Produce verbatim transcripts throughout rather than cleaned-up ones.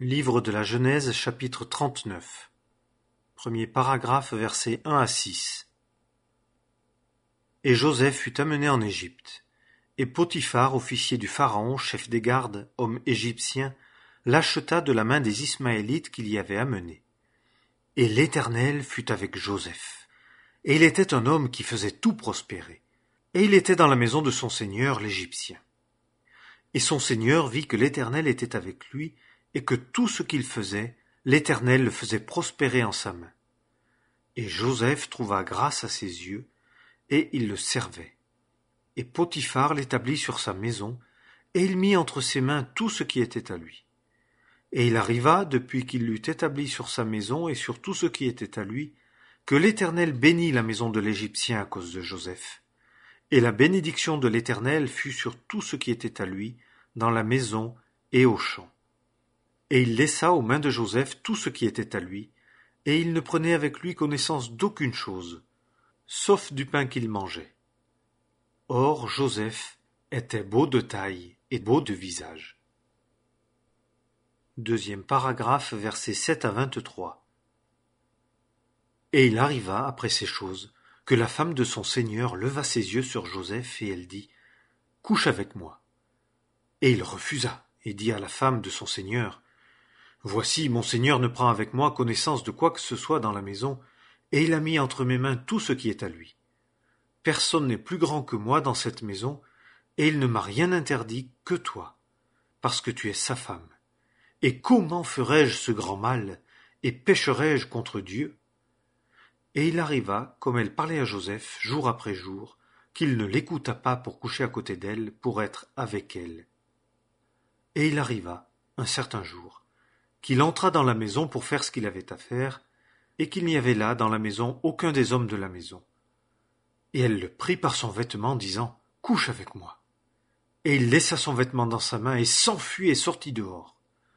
Livre de la Genèse, chapitre trente-neuf. Premier paragraphe, versets un à six. Et Joseph fut amené en Égypte. Et Potiphar, officier du Pharaon, chef des gardes, homme égyptien, l'acheta de la main des Ismaélites qu'il y avait amenés. Et l'Éternel fut avec Joseph. Et il était un homme qui faisait tout prospérer. Et il était dans la maison de son seigneur, l'Égyptien. Et son seigneur vit que l'Éternel était avec lui, et que tout ce qu'il faisait, l'Éternel le faisait prospérer en sa main. Et Joseph trouva grâce à ses yeux, et il le servait. Et Potiphar l'établit sur sa maison, et il mit entre ses mains tout ce qui était à lui. Et il arriva, depuis qu'il l'eut établi sur sa maison et sur tout ce qui était à lui, que l'Éternel bénit la maison de l'Égyptien à cause de Joseph. Et la bénédiction de l'Éternel fut sur tout ce qui était à lui, dans la maison et au champ. Et il laissa aux mains de Joseph tout ce qui était à lui, et il ne prenait avec lui connaissance d'aucune chose, sauf du pain qu'il mangeait. Or Joseph était beau de taille et beau de visage. Deuxième paragraphe, versets sept à vingt-trois. Et il arriva, après ces choses, que la femme de son seigneur leva ses yeux sur Joseph, et elle dit « Couche avec moi. » Et il refusa, et dit à la femme de son seigneur « Voici, mon seigneur ne prend avec moi connaissance de quoi que ce soit dans la maison, et il a mis entre mes mains tout ce qui est à lui. Personne n'est plus grand que moi dans cette maison, et il ne m'a rien interdit que toi, parce que tu es sa femme. Et comment ferais-je ce grand mal, et pécherais-je contre Dieu ?» Et il arriva, comme elle parlait à Joseph, jour après jour, qu'il ne l'écouta pas pour coucher à côté d'elle, pour être avec elle. Et il arriva, un certain jour, qu'il entra dans la maison pour faire ce qu'il avait à faire, et qu'il n'y avait là dans la maison aucun des hommes de la maison. Et elle le prit par son vêtement, disant « Couche avec moi ». Et il laissa son vêtement dans sa main, et s'enfuit et sortit dehors.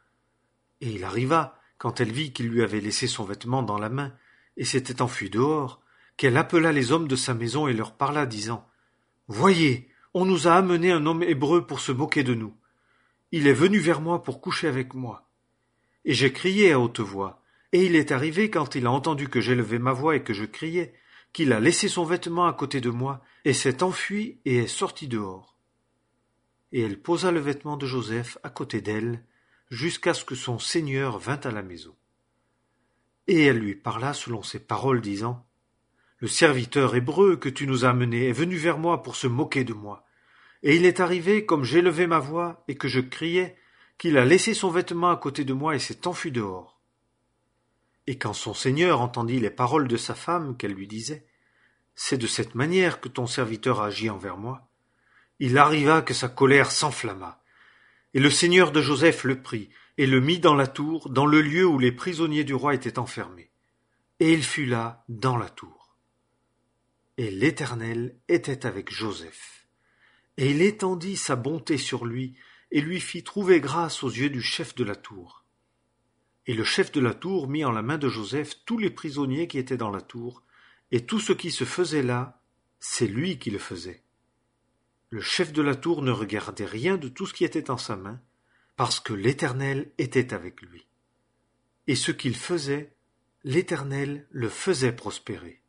Et il arriva, quand elle vit qu'il lui avait laissé son vêtement dans la main, et s'était enfui dehors, qu'elle appela les hommes de sa maison et leur parla, disant « Voyez, on nous a amené un homme hébreu pour se moquer de nous. Il est venu vers moi pour coucher avec moi. Et j'ai crié à haute voix, et il est arrivé, quand il a entendu que j'élevais ma voix et que je criais, qu'il a laissé son vêtement à côté de moi, et s'est enfui et est sorti dehors. » Et elle posa le vêtement de Joseph à côté d'elle, jusqu'à ce que son seigneur vînt à la maison. Et elle lui parla selon ces paroles, disant « Le serviteur hébreu que tu nous as amené est venu vers moi pour se moquer de moi. Et il est arrivé, comme j'élevais ma voix et que je criais, qu'il a laissé son vêtement à côté de moi et s'est enfui dehors. » Et quand son seigneur entendit les paroles de sa femme qu'elle lui disait, « C'est de cette manière que ton serviteur a agi envers moi. » Il arriva que sa colère s'enflamma. Et le seigneur de Joseph le prit et le mit dans la tour, dans le lieu où les prisonniers du roi étaient enfermés. Et il fut là, dans la tour. Et l'Éternel était avec Joseph. Et il étendit sa bonté sur lui, et lui fit trouver grâce aux yeux du chef de la tour. Et le chef de la tour mit en la main de Joseph tous les prisonniers qui étaient dans la tour, et tout ce qui se faisait là, c'est lui qui le faisait. Le chef de la tour ne regardait rien de tout ce qui était en sa main, parce que l'Éternel était avec lui. Et ce qu'il faisait, l'Éternel le faisait prospérer.